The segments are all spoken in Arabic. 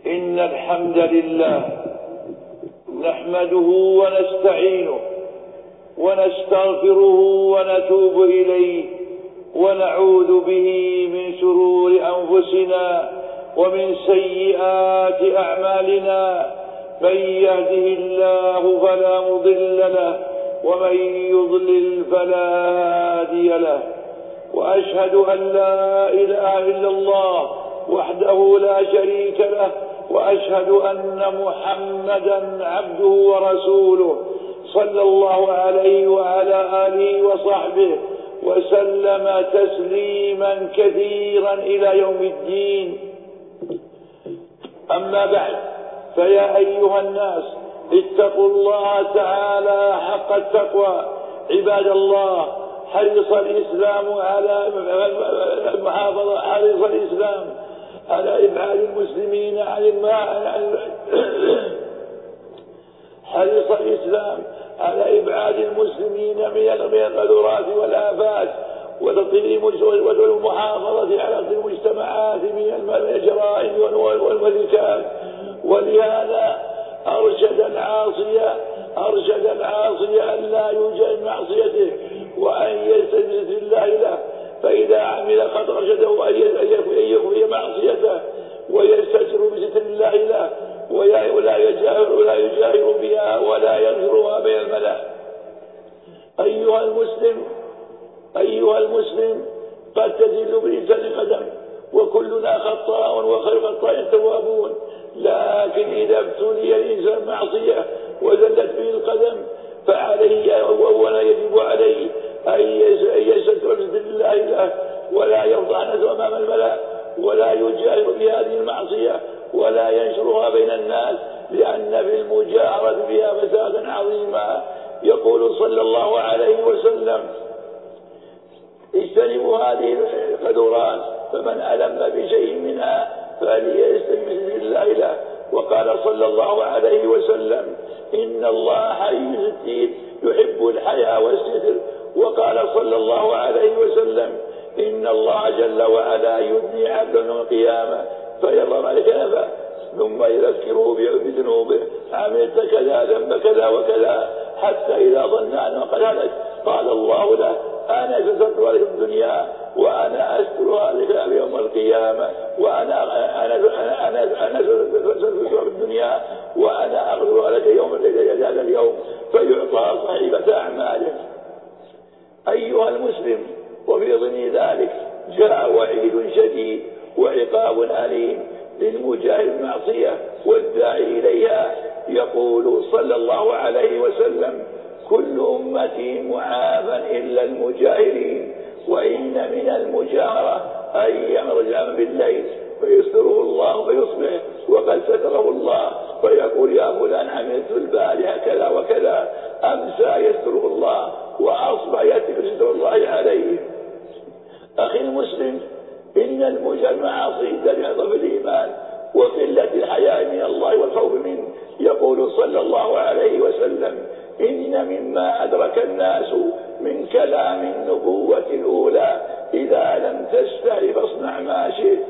إن الحمد لله نحمده ونستعينه ونستغفره ونتوب إليه ونعوذ به من شرور أنفسنا ومن سيئات أعمالنا. من يهده الله فلا مضل له ومن يضلل فلا هادي له. وأشهد أن لا إله إلا الله وحده لا شريك له وأشهد أن محمدا عبده ورسوله صلى الله عليه وعلى آله وصحبه وسلم تسليما كثيرا إلى يوم الدين. أما بعد، فيا أيها الناس اتقوا الله تعالى حق التقوى. عباد الله، حرص الإسلام على إبعاد المسلمين حرص الإسلام على إبعاد المسلمين من القدرات والآفات والمحافظة على المجتمعات من الجرائم والمهلكات. ولهذا أرشد العاصي أن لا يوجد معصيته وأن يستجد الله له، فإذا عمل خطأ أرشده أن يخفي معصيته ويستتر بستر الله له ولا يجاهر بها ولا ينشرها بين الملأ. أيها المسلم، قد تزل بالإنسان قدم وكلنا خطاء وخير خطاء توابون، لكن إذا ابتلي الإنسان معصية وزلت به القدم فعليه أولا يجب عليه أن يستتر بستر الله له ولا يفضح نفسه أمام الملأ ولا يجاهر بهذه المعصية ولا ينشرها بين الناس، لأن في المجاهرة بها فسادا عظيما. يقول صلى الله عليه وسلم: اجتنبوا هذه القدرات، فمن ألم بشيء منها فليستجب الله له. وقال صلى الله عليه وسلم: إن الله حي ستير يحب الحياء والستر. وقال صلى الله عليه وسلم: إن الله جل وعلا يدني عبدا يوم القيامة فيضع عليه كنفه ثم يذكره بذنوبه: عملت كذا ذنب كذا وكذا، حتى إذا ظن أنه قد هلك قال الله له: أنا سترتها لك في الدنيا وأنا أسترها لك يوم القيامة، أنا سترتها في الدنيا وأنا أغفرها لك يوم هذا اليوم، فيعطى صحيفة أعماله. أيها المسلم، وفي ضمن ذلك جاء وعيد شديد وعقاب أليم للمجاهر المعصية والداعي إليها. يقول صلى الله عليه وسلم: كل أمتي معافى إلا المجاهرين، وإن من المجاهرة أن يرجع بالليل فيستره الله فيصبح وقد ستره الله فيقول: يا فلان عملت البارحة كذا وكذا. أمسى يستره الله وأصبح يترك ستر الله عليه. أخي المسلم، إن المعاصي دليل ضعف الإيمان وقلة الحياء من الله والخوف منه. يقول صلى الله عليه وسلم: إن مما أدرك الناس من كلام النبوة الأولى: إذا لم تستحي فاصنع ما شئت.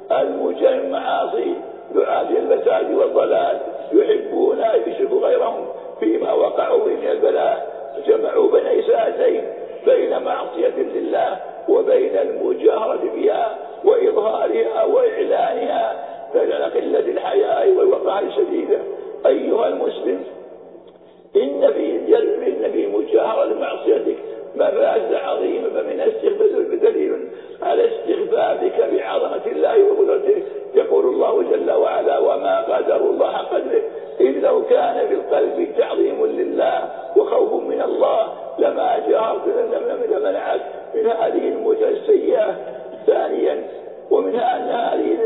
المعاصي دعاة الفساد والضلال يحبون أن يشركوا غيرهم فيما وقعوا من البلاء، جمعوا بين ساعتين بين معصية لله وبين المجاهرة بها وإظهارها وإعلانها، فإلى قلة الحياء والوقاحة الشديدة. أيها المسلم، إن في مجاهرة معصيتك مفاسد عظيمة، فمن استخفافك دليل على استخفافك بعظمة الله وقدرته. يقول الله جل وعلا: وما قدر الله حق قدره، إذ لو كان في القلب تعظيم لله وخوف من الله لما جاهرت لمنعك من هذه المجاهرة السيئة. ثانيا، ومنها أن هذه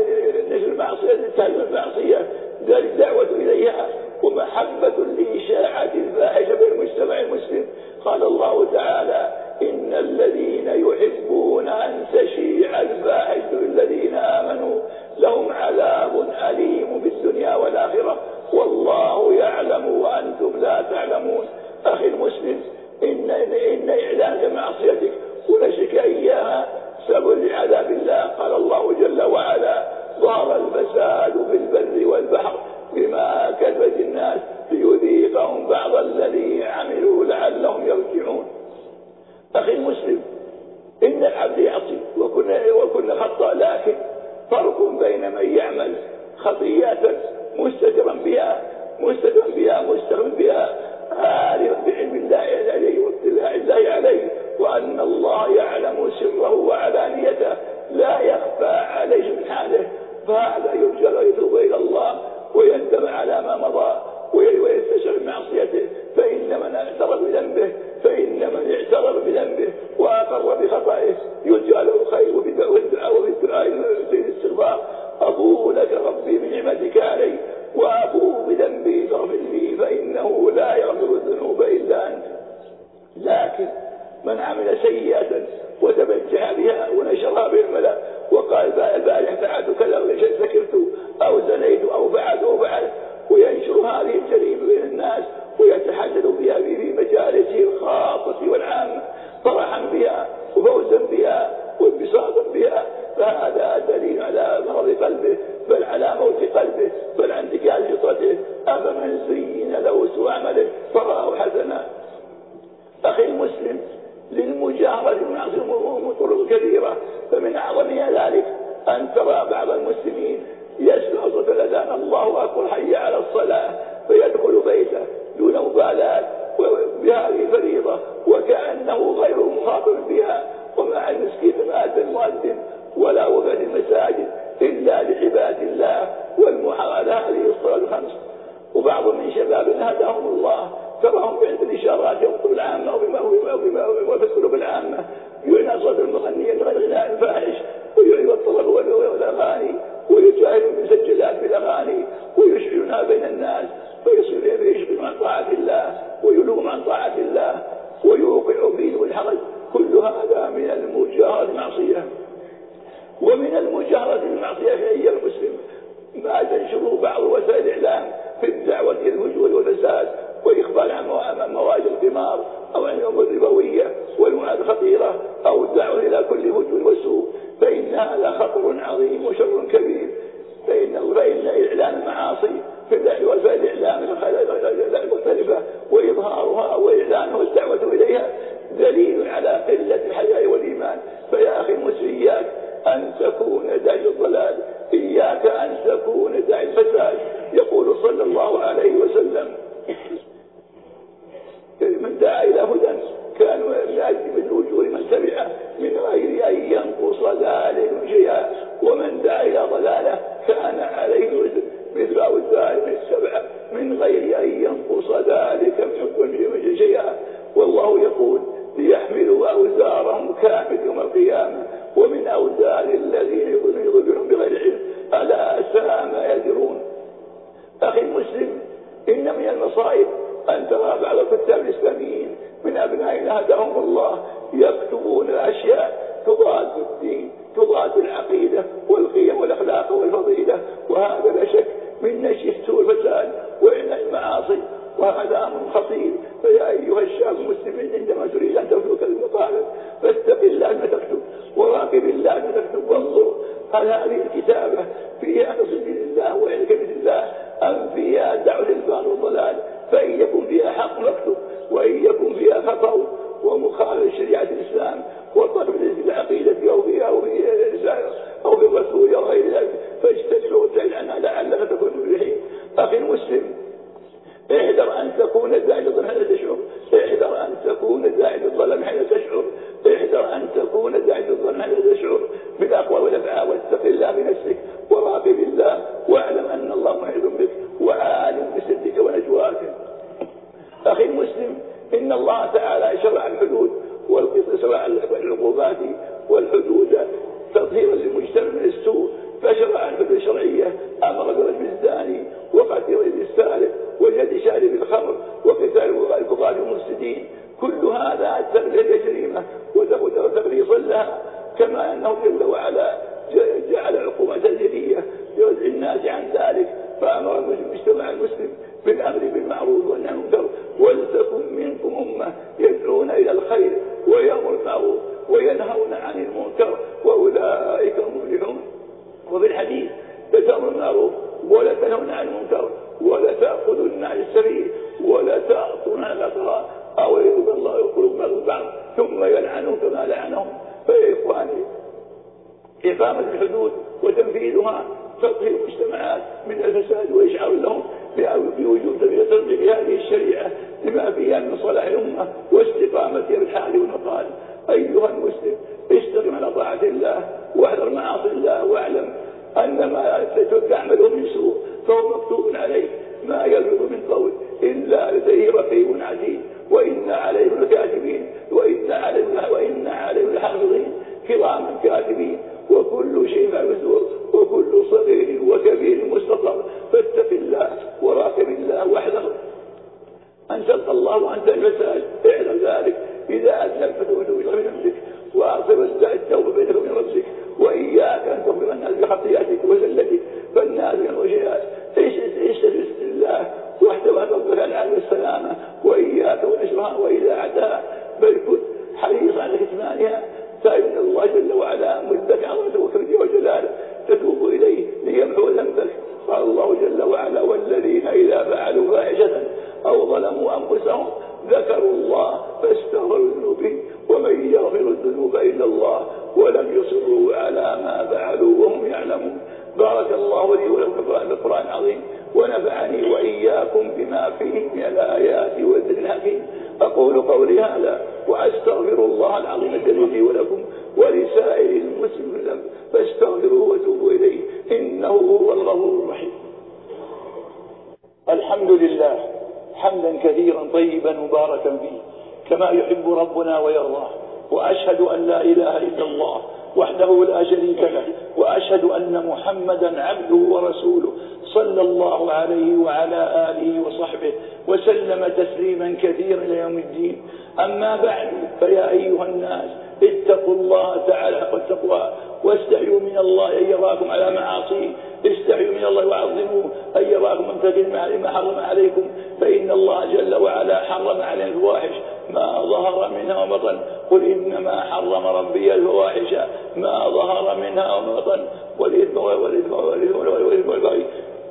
المعصية الدعوة إليها ومحبة لإشاعة الفاحشة بالمجتمع المسلم. قال الله تعالى: إن الذين يحبون أن تشيع الفاحشة الذين آمنوا لهم عذاب أليم في الدنيا والآخرة والله يعلم أو فعل وينشر هذه الجريمة بين الناس ويتحدث بها في مجالسه الخاصة والعامة فرحا بها وفوزا بها وانبساطا بها، فهذا دليل على مرض قلبه بل على موت قلبه بل عن انتكاس فطرته. أفمن زين له سوء عمله فرآه حسنا. أخي المسلم، للمجاهرة بالمعصية طرق كثيرة، فمن أعظمها ذلك أن ترى بعض المسلمين يسمع صوت الأذان الله أكبر حي على الصلاة فيدخل بيته دون مبالاة بهذه الفريضة وكأنه غير مخاطب بها، ومع المسكين مات المؤذن ولا وقت المساجد إلا لعباد الله والمحاولة هذه الصلاة الخمس. وبعض من شبابنا هداهم الله تراهم عند الإشارات يخطب العامة وفي القلوب العامة يعنى صوت المغنية الغناء الفاحش ويعيب الطرق والأغاني ويجاهد المسجلات بالأغاني ويشعلونها بين الناس فيشغلون عن طاعة الله ويلوم عن طاعة الله ويوقع فيه الحرج. كل هذا من المجاهرة المعصية. ومن المجاهرة المعصية في أيها المسلم ما تنشره بعض وسائل الإعلام في الدعوة إلى الفجور والفساد والإخبار عن مواجه القمار أو عن الأمور الربوية والمعاد الخطيرة أو الدعوة إلى كل فجور وسوء، فإن هذا خطر عظيم وشر كبير. فإن إعلان المعاصي في وسائل الإعلام المختلفة وإظهارها وإعلانها والدعوة إليها دليل على قلة الحياء والإيمان. فيا أخي المسلم إياك أن تكون داعي الضلال، إياك أن تكون داعي الفساد. يقول صلى الله عليه وسلم من دعا إلى هدى كان يأتي بالوجوه من تبعه من غير أن ينقص ذلك شيئا، ومن دعا إلى ضلاله كان عليه مثل أوزار السبع من غير أن ينقص ذلك من شيئا. والله يقول ليحملوا أوزارهم كامل يوم القيامة ومن أوزار الذين يضلون بغير علم ألا ساء ما يزرون. أخي المسلم، إن من المصائب أن ترى بعض الكتاب الإسلاميين من أبنائنا هداهم الله يكتبون الأشياء تضاد الدين تضاد العقيدة والقيم والأخلاق والفضيلة، وهذا لا شك من نشر سوء الفساد وإعلان المعاصي، وهذا أمر خطير. فيا أيها الشعب المسلمين عندما تريد أن تترك المطالب فاتق الله ما تكتب وراقب الله ما تكتب وانظر هل هذه الكتابة فيها نصر لله وعلم الله أم فيها دعوة للباطل والضلال. فإن يكن فيها حق مكتوب وإن يكن فيها خطأ ومخالف شريعة الإسلام وطلب العقيدة أو في الرسول أو غير ذلك فاجتنب وابتعد عنها لعلك تكون مفلحين. أخي المسلم، احذر أن تكون داعي للظلم حين تشعر، احذر أن تكون داعي للظلم حين تشعر، احذر أن تكون داعي للظلم حين تشعر بالأقوال والأفعال. واتق الله بنفسك وراقب الله واعلم أن الله محيط بك وعالم بسرك ونجواك. أخي المسلم، إن الله تعالى شرع الحدود والقصص العقوبات والحدود تطهيرا للمجتمع من السوء، فشرع الحدود الشرعية أمر برجم الزاني وقتل السارق وجلد شارب الخمر وقتال البغاة المفسدين. كل هذا تغليظ جريمة وتغليظ لها، كما أنه جل وعلا جعل عقوبة جدية لوزع الناس عن ذلك، فأمر المجتمع المسلم بالأمر بالمعروف والنهي عن المنكر ولتكن منكم أمة يدعون إلى الخير ويأمرون بالمعروف وينهون عن المنكر وأولئك هم المفلحون. وفي الحديث تأمرون بالمعروف ولا تنهون عن المنكر ولا تأخذون عن السبيل ولا تأخذون عن الأسرار أو يذب الله يقولون بعض بعض ثم يلعنهم كما لعنهم. فيا إخواني، إقامة الحدود وتنفيذها تطهير المجتمعات من الفساد وإشعار لهم بوجود تطبيق هذه الشريعة لما فيها من صلاح الأمة واستقامتها بالحال والمقال. أيها المسلم، استقم على طاعة الله واحذر معاصي الله واعلم أن ما تعمله من سوء فهو مكتوب عليك، ما يلفظ من قول إلا لديه رقيب عتيد وإن عليهم الكاتبين وإن عليهم الحافظين كراما كاتبين وكل شيء معلوم وكل صغير وكبير مستقر. فاتق الله وراقب الله واحذر أن تلقى الله وأنت الفساد. اعلم ذلك إذا أذنبت فتوب إلى نفسك وأعصر واستعد التوبة بينك وبين ربك، وإياك أن تخبر الناس بخطيئتك وزلتك، فالناس من الوجهات لكم بما فيه من الآيات والذكر الحكيم. أقول قولي هذا وأستغفر الله العظيم الجليل لي ولكم ولسائر المسلمين فاستغفروه وتوبوا إليه إنه هو الغفور الرحيم. الحمد لله حمدا كثيرا طيبا مباركا فيه كما يحب ربنا ويرضاه، وأشهد أن لا إله إلا الله وحده لا شريك له، وأشهد أن محمدا عبده ورسوله صلى الله عليه وعلى آله وصحبه وسلم تسليما كثيرا إلى يوم الدين. أما بعد، فيا أيها الناس اتقوا الله تعالى حق التقوى واستحيوا من الله أن يراكم على معاصيه، استحيوا من الله وعظموه أن يراكم ممتثلين ما حرم عليكم، فإن الله جل وعلا حرم علينا الفواحش ما ظهر منها وبطن. قل إنما حرم ربي الفواحش ما ظهر منها وبطن والإثم والبغي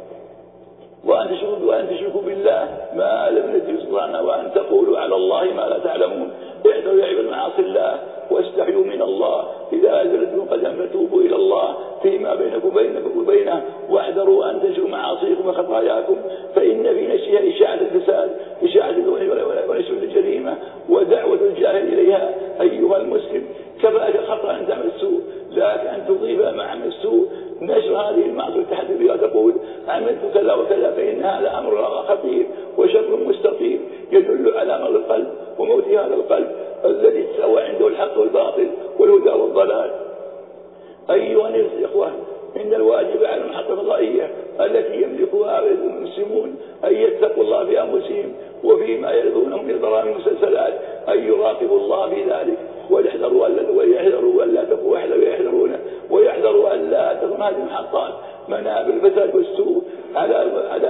وأن تشركوا بالله ما لم ينزل سلطانا وأن تقولوا على الله ما لا تعلمون. احذروا يا عباد معاصي الله واستحيوا من الله، إذا أزلتم قدم فتوبوا إلى الله فيما بينكم وبينه، واحذروا أن تنشروا معاصيكم وخطاياكم، فإن في نشرها إشاعة الفساد، إشاعة ونشر الجريمة ودعوة الجاهل إليها. أيها المسلم، كفاك خطأ أن تعمل السوء، لكن أن تضيف مع عمل السوء نشر هذه المعصية تحدث بها تقول عملت كذا وكذا، فإن هذا أمر خطير وشر مستقيم يدل على مرض القلب وموت هذا القلب الذي تساوى عنده الحق والباطل والهدى والضلال. أيها الإخوة، إن الواجب على المحطة الفضائية التي يملكها المسلمون أن يتقوا الله في أنفسهم وفيما يرضونه من البرامج والمسلسلات، أن يراقبوا الله في ذلك ويحذروا أن لا تكون هذه المحطات منابع الفساد والسوء على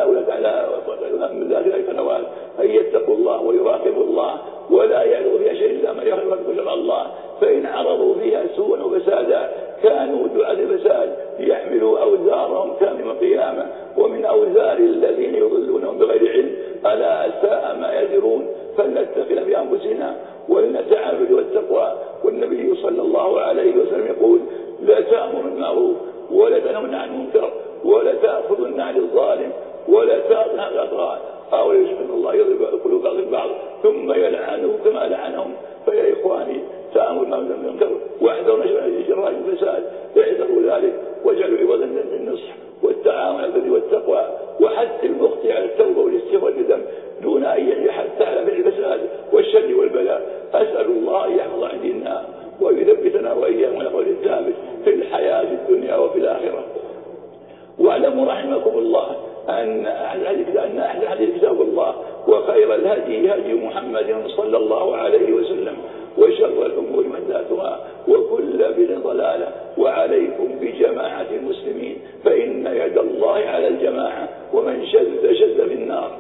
ذلك القنوات. أن يتقوا الله ويراقبوا الله ولا يعرضوا فيها شيء إلا ما يخالف شرع الله، فإن عرضوا فيها سوءا وفسادا كانوا دعاة الفساد يحملوا أوزارهم كامل يوم القيامة ومن أوزار الذين يضلونهم بغير علم، ألا ساء ما يزرون. فلنتقل بأنفسنا ولنتعامل والتقوى. والنبي صلى الله عليه وسلم يقول: لا تأمروا بالمعروف ولا تنهون عن المنكر ولا تأخذن عن الظالم ولا تأخذن عن الأطغاء أو يشبه الله يضرب قلوب بعض البعض ثم يلعنه كما لعنهم. فيا إخواني، تأمروا بالمنكر واحذروا نشر جرائم الفساد، احذروا ذلك واجعلوا عوضا للنصح والتعاون على البر والتقوى وحث المخطئ على التوبة والاستغفار والندم دون أن يحث على فعل الفساد والشر والبلاء. أسأل الله أن يحفظ عن ديننا ويثبتنا وإياكم على قول الثابت في الحياة الدنيا وفي الآخرة. واعلموا رحمكم الله أن أحد الحديث كتاب الله، وخير الهدي هدي محمد صلى الله عليه وسلم، وشر الأمور محدثاتها وكل بدعة ضلالة، وعليكم بجماعة المسلمين فإن يد الله على الجماعة ومن شد في النار.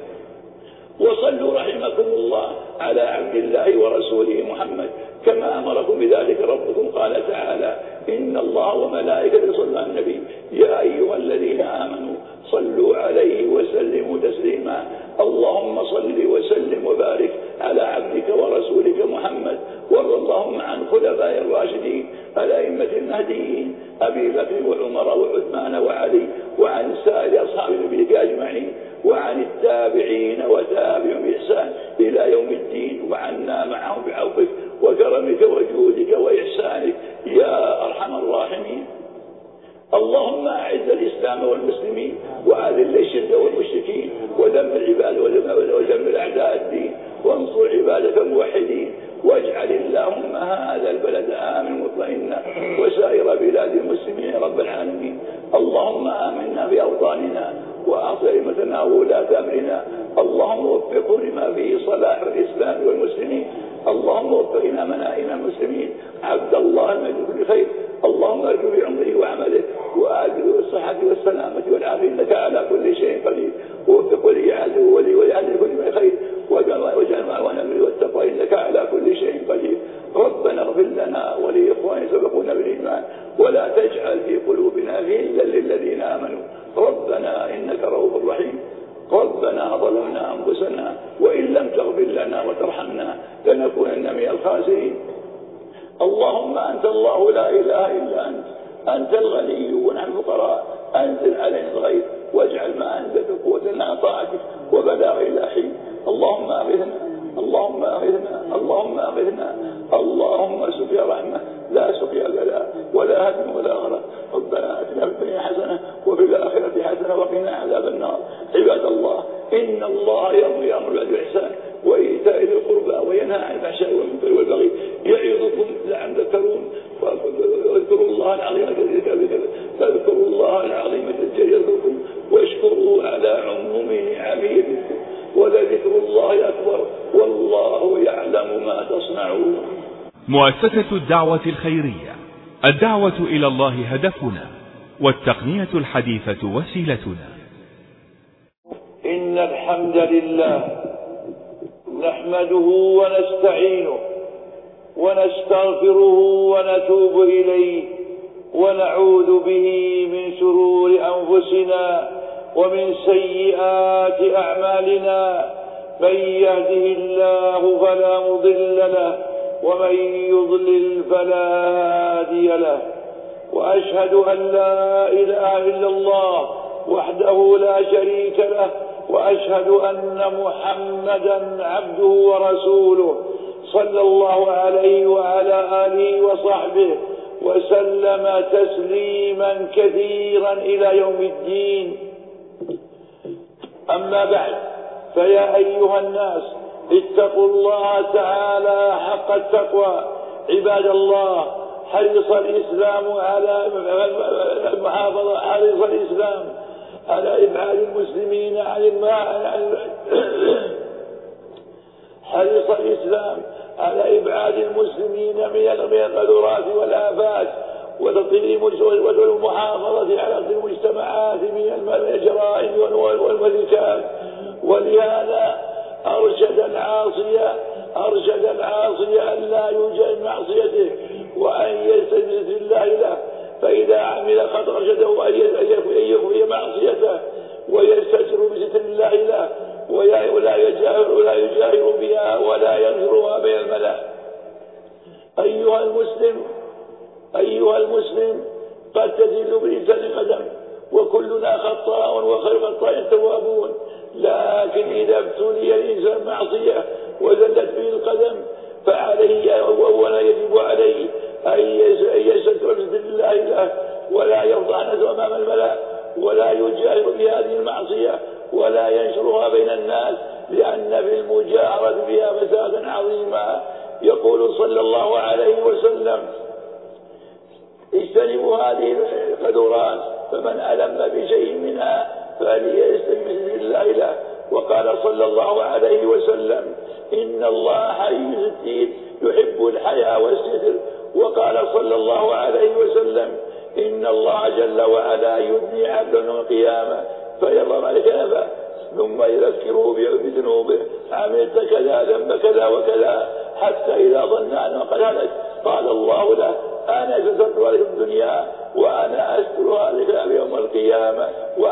وصلوا رحمكم الله على عبد الله ورسوله محمد كما أمركم بذلك ربكم. قال تعالى: إن الله وملائكته يصلون على النبي يا أيها الذين آمنوا صلوا عليه وسلموا تسليما. اللهم صل وسلم وبارك على عبدك ورسولك محمد، وارض اللهم عن خلفاء الراشدين الأئمة المهديين أبي بكر وعمر وعثمان وعلي، وعن سائر أصحاب نبيك أجمعين، وعن التابعين وتابعهم بإحسان إلى يوم الدين، وعنا معهم بعفوك وكرمك وجودك وإحسانك يا أرحم الراحمين. اللهم أعز الإسلام والمسلمين وأذل الشرك والمشركين ودمر العباد ودمر أعداء الدين وانصر عبادك الموحدين، واجعل اللهم هذا البلد آمن مطمئنا وسائر بلاد المسلمين يا رب العالمين. اللهم آمنا في أوطاننا وأعط أئمتنا وولاة أمرنا. اللهم وفقه لما فيه صلاح الإسلام والمسلمين. اللهم وفقنا منائم المسلمين عبد الله المجد كل خير. اللهم ارجو بعمره وعمله وآجله بالصحة والسلامة والعافية إنك على كل شيء قدير. ووفق ولي عهده ولي عهده كل ما خير، واجعل معوان أمره والتقوى إنك على كل شيء قدير. ربنا اغفر لنا ولإخواننا سبقونا بالإيمان ولا تجعل في قلوبنا غلا للذين آمنوا. ربنا إنك رؤوف رحيم. ربنا ظلمنا أنفسنا وإن لم تغفر لنا وترحمنا لنكونن من الخاسرين. اللهم أنت الله لا إله إلا أنت الغني ونحن الفقراء. أنزل علينا الغيث واجعل ما أنزلت قوتنا على طاعتك عذاب النار. عباد الله، إن الله يأمر بالإحسان وإيتاء ذي القربى وينهى عن الفحشاء والمنكر والبغي يعظكم لعلكم تذكرون. واذكروا الله العظيم فاذكروا الله العظيم يذكركم واشكروه على عموم نعمه بكم ولذكر الله أكبر والله يعلم ما تصنعون. مؤسسة الدعوة الخيرية، الدعوة إلى الله هدفنا والتقنية الحديثة وسيلتنا. إن الحمد لله نحمده ونستعينه ونستغفره ونتوب إليه ونعوذ به من شرور أنفسنا ومن سيئات أعمالنا. من يهده الله فلا مضل له ومن يضلل فلا هادي له. وأشهد أن لا إله إلا الله وحده لا شريك له وأشهد أن محمدا عبده ورسوله صلى الله عليه وعلى آله وصحبه وسلم تسليما كثيرا إلى يوم الدين. أما بعد، فيا أيها الناس اتقوا الله تعالى حق التقوى. عباد الله، حرص الإسلام على المحافظة، حرص الإسلام على إبعاد المسلمين حرص الإسلام على إبعاد المسلمين من القذورات والآفات والمحافظة على المجتمعات من الجرائم والمهلكات. ولهذا أرشد العاصي أن لا يوجد معصيته وأن يستجد الله له، فإذا عمل قد أرشده أن يخفي معصيته ويستتر بستر الله له ولا يجاهر بها ولا ينشرها بين الملأ. أيها المسلم، قد تزل بالإنسان قدم وكلنا خطاء وخير خطاء التوابون، لكن إذا ابتلي الإنسان معصية وزلت به القدم فعليه أولا يجب عليه أن يستتر بستر الله له ولا يفضح نفسه أمام الملأ ولا يجاهر بهذه المعصية ولا ينشرها بين الناس، لأن في المجاهرة بها فسادا عظيما. يقول صلى الله عليه وسلم: اجتنبوا هذه القذورات، فمن ألم بشيء منها فليستجب الله له. وقال صلى الله عليه وسلم: إن الله حي ستير يحب الحياء والستر. وقال صلى الله عليه وسلم: إن الله جل وعلا يدني عبدا يوم القيامة فيضع الكنفة ثم يذكره بذنوبه: عملت كذا ذنب كذا وكذا، حتى إذا ظن أنه قد هلك قال الله له: أنا سترت عليك الدنيا وأنا أسترها لك يوم القيامة،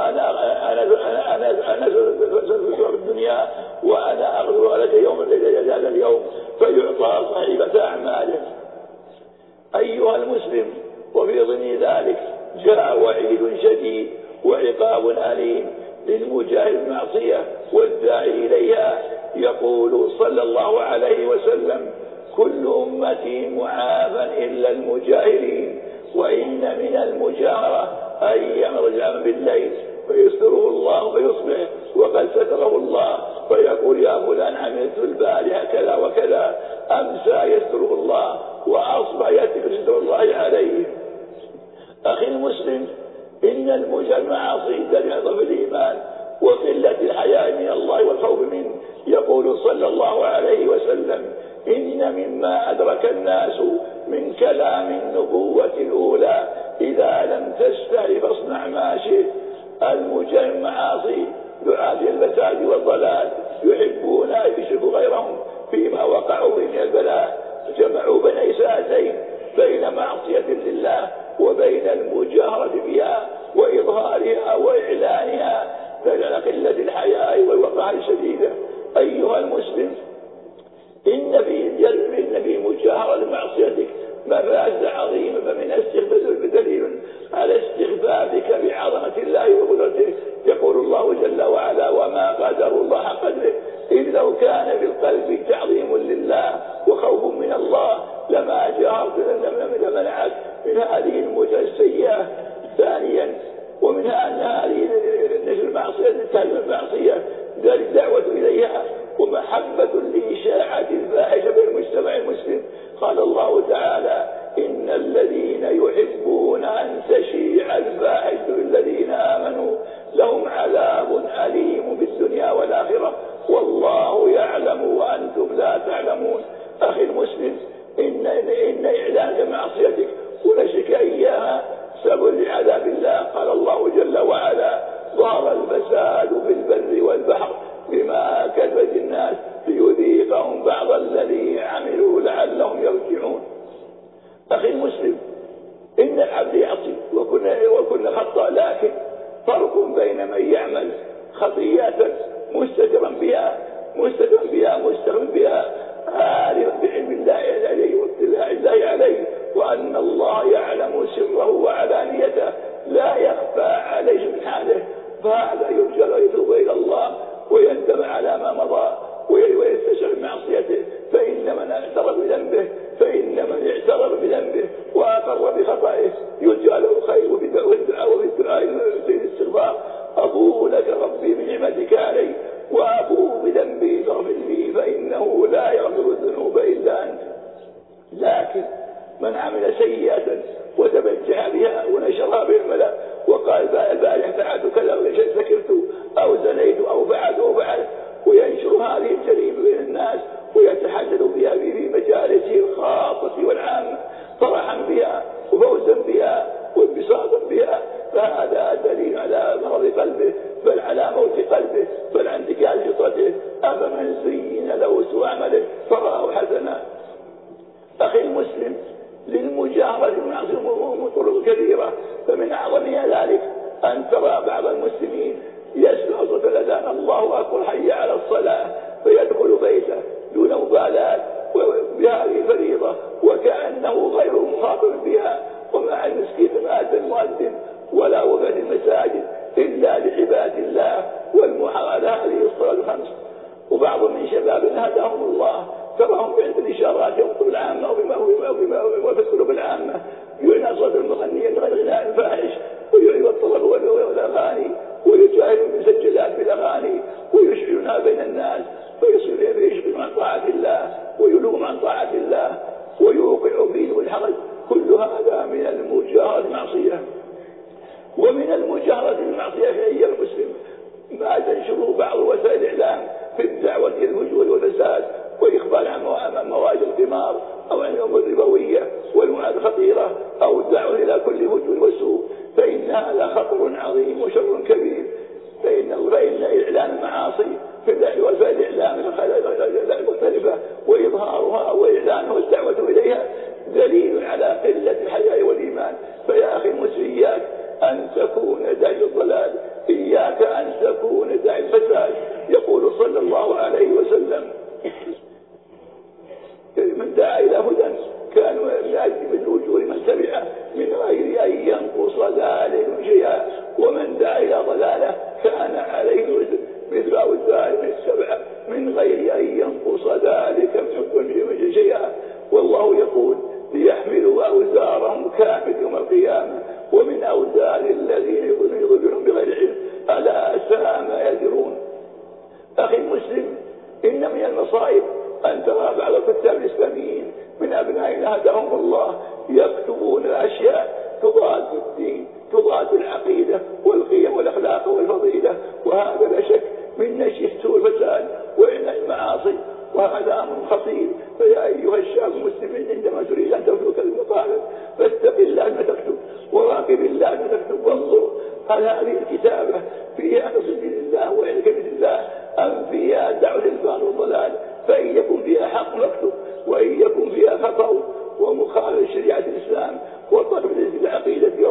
أنا سترت الدنيا وأنا أغفر لك يوم هذا اليوم. فيعطى صحيفة أعماله. أيها المسلم، وفي ضمن ذلك جاء وعيد شديد وعقاب أليم للمجاهر المعصية والداعي إليها. يقول صلى الله عليه وسلم: كل أمتي معافى إلا المجاهرين، وإن من المجاهرة أن يرجع بالليل فيستره الله فيصبح وقد ستره الله فيقول: يا فلان عملت البارحة كذا وكذا، أمسى يستره الله وأصبح يتكل ستر الله عليه. أخي المسلم، إن المجاهر معاصي تضعف الإيمان وقلة الحياء من الله والخوف منه. يقول صلى الله عليه وسلم: إن مما أدرك الناس من كلام النبوة الأولى: إذا لم تستحي فاصنع ما شئت. المجاهر معاصي دعاة الفساد والضلال يحبون أن يشركوا غيرهم فيما وقعوا من البلاء، جمعوا بين ساعتين بين معصية لله وبين المجاهرة بها وإظهارها وإعلانها، فإلى قلة الحياء والوقاحة الشديدة. أيها المسلم، إن في مجاهرة معصيتك مفاسد عظيمة، فمن استخفافك دليل على استخفافك بعظمة الله وقدرته. يقول الله جل وعلا: وما قدر الله حق قدره، إذ لو كان في القلب تعظيم لله وخوف يعمل خطيئة مستترا بها مستغن بها عالما بعلم الله عليه واطلاع الله عليه، وأن الله يعلم سره وعلانيته لا يخفى عليه من حاله، فهذا يرجى ويتوب إلى الله ويندم على ما مضى ويستشعر معصيته، فإن من اعترف بذنبه وأقر بخطئه يرجى له الخير والدعاء والاستغفار. أبوء لك ربي بنعمتك علي وأبوء بذنبي فاغفر لي فإنه لا يغفر الذنوب إلا أنت. لكن من عمل سيئة وتبجح بها ونشرها بالملأ وقال البارح فعلت كذا سكرت أو زنيت أو فعلت وينشر هذه الجريمة بين الناس ويتحدث بها في مجالسه الخاصة والعامة فرحا بها وفوزا بها وانبساطا بها، فهذا دليل على مرض قلبه بل على موت قلبه بل عن انتكاس فطرته. أفمن زين له سوء عمله فرآه حسنا. أخي المسلم، للمجاهرة بالمعصية طرق كثيرة، فمن أعظمها ذلك أن ترى بعض المسلمين يسمع صوت الأذان الله أكبر حي على الصلاة فيدخل بيته دون مبالاة بهذه الفريضة وكأنه غير مخاطب بها، ومع المسكين ما أتى المؤذن ولا وقت المساجد إلا لعباد الله والمحاولة هذه الصلاة الخمس. وبعض من شباب هداهم الله تراهم عند الإشارات يوصل العامة وفي القلوب العامة يعنى صوت المغنية الغناء الفاحش والطرب والأغاني ويجاهدون مسجلات بالأغاني ويشعلونها بين الناس فيشغلون عن طاعة الله ويلوم عن طاعة الله ويوقع فيه الحرج. كل هذا من المجاهرة المعصية. ومن المجاهرة المعصية في أيها المسلم ما تنشره بعض وسائل الإعلام في الدعوة إلى الفجور والفساد وإخبار عن مواجه القمار أو عن الأمور الربوية والمعاد خطيرة أو الدعوة إلى كل فجور وسوء، فإن هذا خطر عظيم وشر كبير. فإن إعلان المعاصي في وسائل الإعلام المختلفة وإظهارها وإعلانها والدعوة إليها دليل على قلة الحياء والإيمان. فيا أخي المسلم إياك أن تكون داعي الضلال، إياك أن تكون داعي الفساد. يقول صلى الله عليه وسلم من دعا إلى هدى كان يأتي بالوجوه من تبعه من غير أن ينقص ذلك شيئا، ومن دعا إلى ضلاله كان عليه مثل أوزار من السبع من غير أن ينقص ذلك من شيئا. والله يقول ليحملوا أوزارهم كامل يوم القيامة ومن أوزار الذين يضلون بغير علم ألا ساء ما يزرون. أخي المسلم، إن من المصائب أن ترى بعض الكتاب الإسلاميين من أبنائنا هداهم الله يكتبون أشياء تضاد الدين تضاد العقيدة والقيم والأخلاق والفضيلة، وهذا لا شك من نشر سوء الفساد وإعلان المعاصي، وهذا أمر خطير. فيا أيها الشاب المسلمين عندما تريد أن تترك المطالب فاتق الله ما تكتب وراقب الله ما تكتب وانظر هل هذه الكتابة فيها نصر لله وعلم بالله أم فيها دعوة للباطل والضلال. فإن يكن فيها حق فاكتب، وإن يكن فيها خطأ ومخالف شريعة الإسلام وطلب العقيدة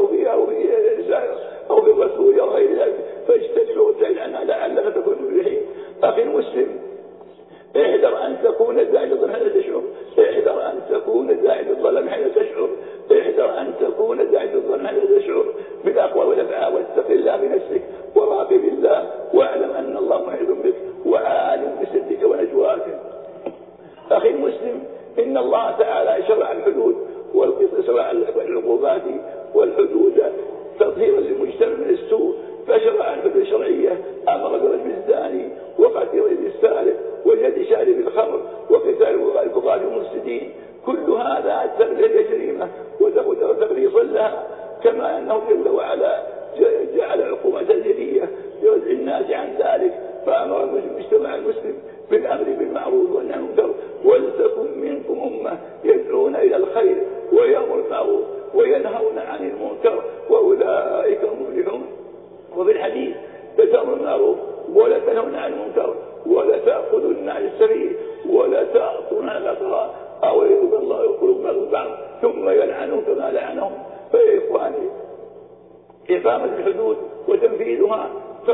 أو بالرسول أو غير ذلك فاجتنبه وابتعد عنها لعلك تكون مفلحين. أخي المسلم، احذر أن تكون داعي للظلم حين تشعر، احذر أن تكون داعي للظلم حين تشعر، احذر أن تكون داعي للظلم حين تشعر بالأقوال والأفعال. واتق الله بنفسك وراقب الله واعلم أن الله محيط بك وعالم بسرك ونجواك. أخي المسلم، إن الله تعالى شرع الحدود والقصص شرع العقوبات والحدود تطهيرا للمجتمع من السوء، فشرع الحدود الشرعية أمر برجم الزاني وقتل السارق وجلد شارب الخمر وقتال البغاة المفسدين. كل هذا جريمة وتغليظا لها، كما أنه جل وعلا جعل عقوبة تنزيلية لوزع الناس عن ذلك، فأمر المجتمع المسلم بالأمر بالمعروف والنهي عن المنكر ولتكن منكم أمة يدعون إلى الخير ويأمرون بالمعروف وينهون عن المنكر وأولئك هم المفلحون. وفي الحديث تأمرون بالمعروف ولا تنهون عن المنكر ولا تأخذون عن السبيل ولا تأخذون عن الأقراء أو يريد الله يقولون بعض ثم يلعنهم كما لعنهم. فيا إخواني، إقامة الحدود وتنفيذها تطهير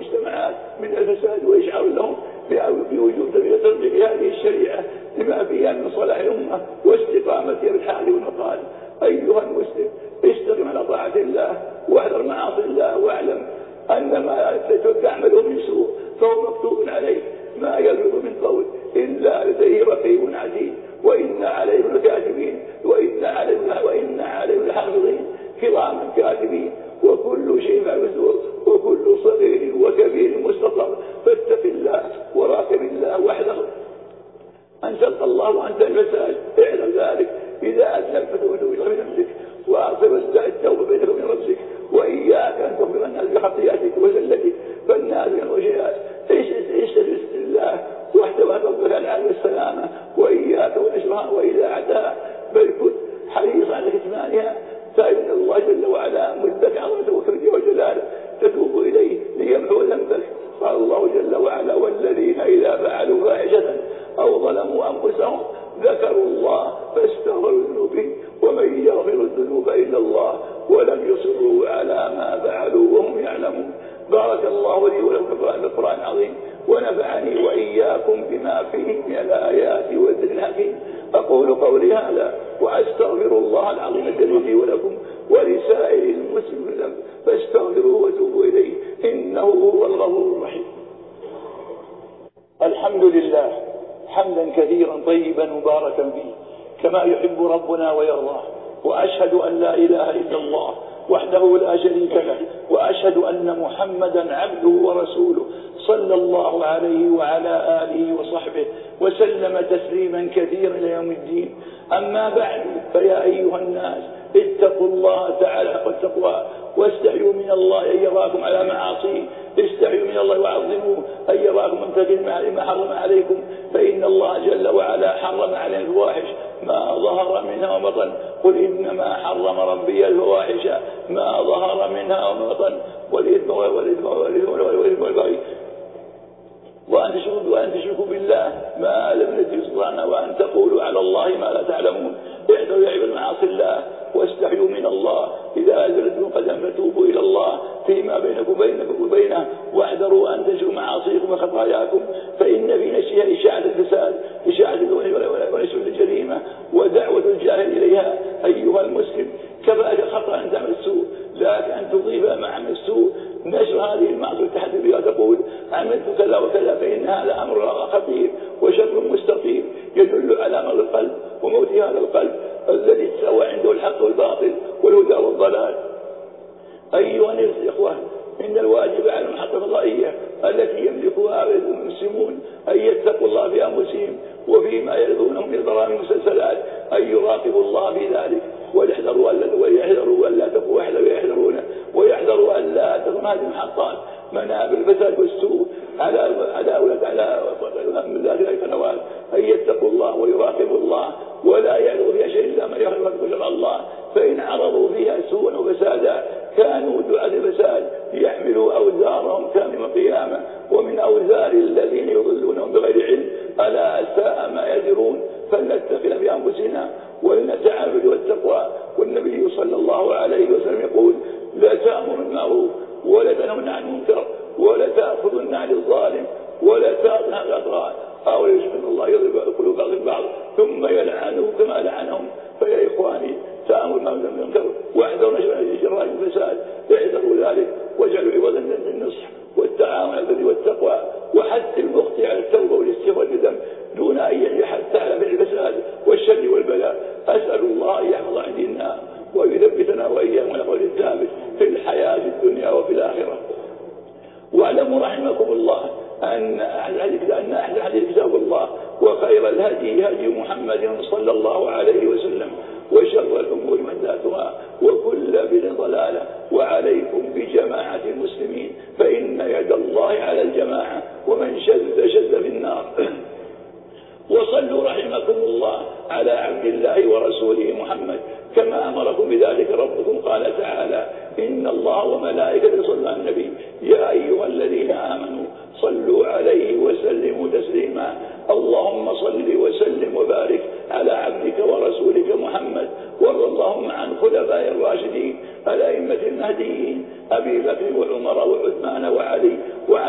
المجتمعات من الفساد، ويشعر لهم بوجود تطبيق هذه الشريعة لما فيها من صلاح الأمة واستقامتها بالحال والمقال. أيها المسلم، استقم على طاعة الله واحذر معاصي الله، واعلم أن ما تعمله من سوء فهو مكتوب عليك، ما يلفظ من قول إلا لديه رقيب عتيد، وإن عليهم الكاتبين وإن عليهم الحافظين كراما كاتبين، وكل شيء معلوم وكل صغير وكبير مستقر. فاتق الله وراقب الله واحذر أن تلقى الله وأنت الفساد. اعلم ذلك إذا أذنبت فتوب إلى نفسك وأعصر التوبة بينك وبين ربك، وإياك أن تخبر الناس بخطيئتك وزلتك، فالناس والوجهات استجلس الله واحتوى ربك على العالم والسلامة، وإياك ونشرها وإذاعتها، بل كن حريصا على كتمانها، فإن الله جل وعلا مدك عظمته وكرمه وجلاله تتوب إليه ليمحو ذنبك. قال الله جل وعلا: والذين إذا فعلوا فاحشة أو ظلموا أنفسهم ذكروا الله فاستغفروا ذنوبهم ومن يغفر الذنوب إلا الله ولم يصروا على ما فعلوا وهم يعلمون. بارك الله لي ولكم في القرآن العظيم، ونفعني وإياكم بما فيه من الآيات والذكر الحكيم. أقول قولي هذا وأستغفر الله العظيم الجليل لي ولكم ولسائر المسلمين، فاستغفروه وتوبوا إليه إنه هو الغفور الرحيم. الحمد لله حمدا كثيرا طيبا مباركا فيه كما يحب ربنا ويرضاه، وأشهد أن لا إله إلا الله وحده لا شريك له، وأشهد أن محمدا عبده ورسوله صلى الله عليه وعلى آله وصحبه وسلم تسليما كثيرا إلى يوم الدين. أما بعد، فيا أيها الناس اتقوا الله تعالى حق التقوى، واستحيوا من الله أن يراكم على معاصيه، استحيوا من الله وعظموه أن يراكم ممتثلين ما حرم عليكم، فإن الله جل وعلا حرم علينا الفواحش ما ظهر منها وبطن. قل إنما حرم ربي الفواحش ما ظهر منها وبطن والإثم والبغي وأن تشركوا بالله ما لم ينزل سلطانا، وأن تقولوا على الله ما لا تعلمون. اعذروا يا عباد معاصي الله واستحيوا من الله، إذا أزلتم قدم فتوبوا إلى الله فيما بينكم وبينه، واحذروا أن تنشروا معاصيكم وخطاياكم، فإن في نشرها إشاعة الفساد، إشاعة ونشر الجريمة ودعوة الجاهل إليها. أيها المسلم، كفاك خطأ أن تعمل السوء، لكن أن تضيف مع عمل السوء نشر هذه المعصية التحدث بها، تقول عملت كذا وكذا، فإن هذا أمر خطير وشر مستقيم يدل على مرض القلب وموت هذا القلب الذي تساوى عنده الحق والباطل والهدى والضلال. أيها الإخوة، إن الواجب على المحطة الفضائية التي يملكها المسلمون أن يتقوا الله في أنفسهم وفيما يرضونه من برامج المسلسلات، أن يراقبوا الله في ذلك، ويحذروا أن لا تكون هذه المحطات منابر الفساد والسوء على أولاد من ذلك القنوات. أن يتقوا الله ويراقبوا الله ولا يعرضوا فيها شيء إلا ما يخالف شرع الله، فإن عرضوا فيها سوءا وفسادا كانوا دعاة الفساد يحملوا أوزارهم كامل يوم القيامة ومن أوزار الذين يضلونهم بغير علم، ألا ساء ما يزرون. فلنتقل بأنفسنا ولنتعامل والتقوى. والنبي صلى الله عليه وسلم يقول: لا تأمروا بالمعروف ولا تنهون عن المنكر ولا تأخذن عن الظالم ولا تأخذن عن الأطغاء، أو يشهد الله يضرب قلوب بعض البعض ثم يلعنه كما لعنهم. فيا إخواني، تأمروا بالمنكر واحذروا نشر جراء الفساد، احذروا ذلك واجعلوا عوضا للنصح والتعاون على البر والتقوى، وحث المخطئ على التوبة والاستغفار بالذنب دون أن يحث على فعل الفساد والشر والبلاء. أسأل الله أن يحفظ عن ديننا ويثبتنا وإياكم على قول الثابت في الحياة الدنيا وفي الآخرة. واعلموا رحمكم الله أن أحسن الحديث كتاب الله، وخير الهدي هدي محمد صلى الله عليه وسلم، وشر الأمور محدثاتها وكل بدعة ضلالة، وعليكم بجماعة المسلمين فإن يد الله على الجماعة، ومن شد في النار. وصلوا رحمكم الله على عبد الله ورسوله محمد كما أمركم بذلك ربكم. قال تعالى: إن الله وملائكته يصلون على النبي يا أيها الذين آمنوا صلوا عليه وسلموا تسليما. اللهم صل وسلم وبارك على عبدك ورسولك محمد، وارض اللهم عن خلفاء الراشدين الأئمة المهديين أبي بكر وعمر وعثمان وعلي وعن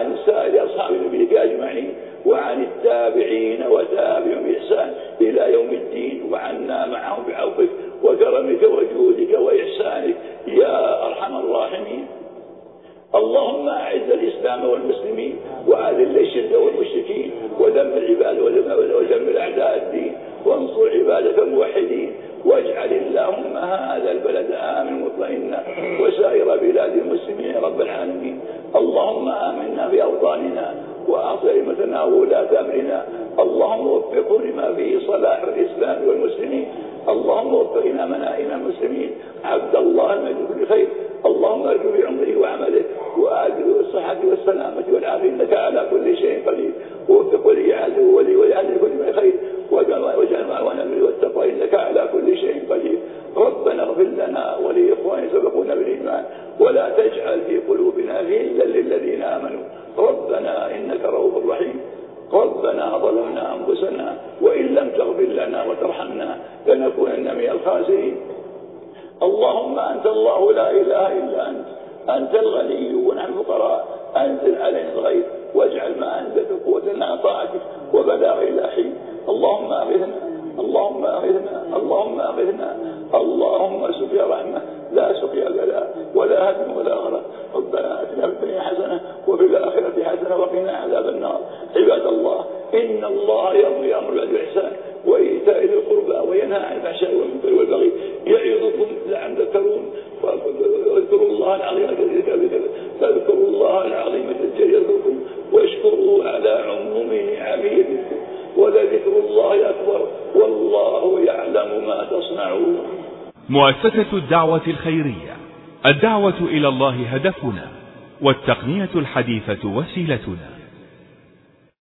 والتابعين وتابعهم بإحسان إلى يوم الدين، وعنا معهم بعفوك وكرمك وجودك وإحسانك يا أرحم الراحمين. اللهم أعز الإسلام والمسلمين وأذل الشرك والمشركين ودمر عباد ودمر أعداء الدين وانصر عبادك الموحدين، واجعل اللهم هذا البلد آمن مطمئنا وسائر بلاد المسلمين يا رب العالمين. اللهم آمنا في أوطاننا وأصلح أئمتنا وولاة أمرنا. اللهم وفقه لما فيه صلاح الإسلام والمسلمين. اللهم وفق إمامنا المسلمين عبد الله المجد بخير. اللهم ارجو بعمره وعمله وآجله بالصحة والسلامة والعافية إنك على كل شيء قدير. ووفق وليعاده وليعاده كل ما خير، واجعل معوانا به والتقوى إنك على كل شيء قدير. ربنا اغفر لنا ولإخواننا سبقونا بالإيمان ولا تجعل في قلوبنا غلا للذين آمنوا ربنا إنك رؤوف رحيم. ربنا ظلمنا أنفسنا وإن لم تغفر لنا وترحمنا لنكونن من الخاسرين. اللهم أنت الله لا إله إلا أنت الغني ونحن الفقراء. أنزل علينا الغيث واجعل ما أنزلت قوتنا طاعتك وبلاغ إلى حين. اللهم أغثنا اللهم أغثنا اللهم أغثنا. اللهم سقيا رحمة لا سقيا بلاء ولا هدم ولا غرق. ربنا آتنا في الدنيا حسنة وفي الآخرة حسنة وقنا عذاب النار. عباد الله، إن الله يأمر بالإحسان وإيتاء ذي القربى وينهى عن الفحشاء والمنكر والبغي يعظكم لعلكم تذكرون. واذكروا الله العظيم فاذكروا الله العظيم يذكركم واشكروه على عموم نعمه ولذكر الله أكبر والله يعلم ما تصنعون. مؤسسة الدعوة الخيرية، الدعوة إلى الله هدفنا والتقنية الحديثة وسيلتنا.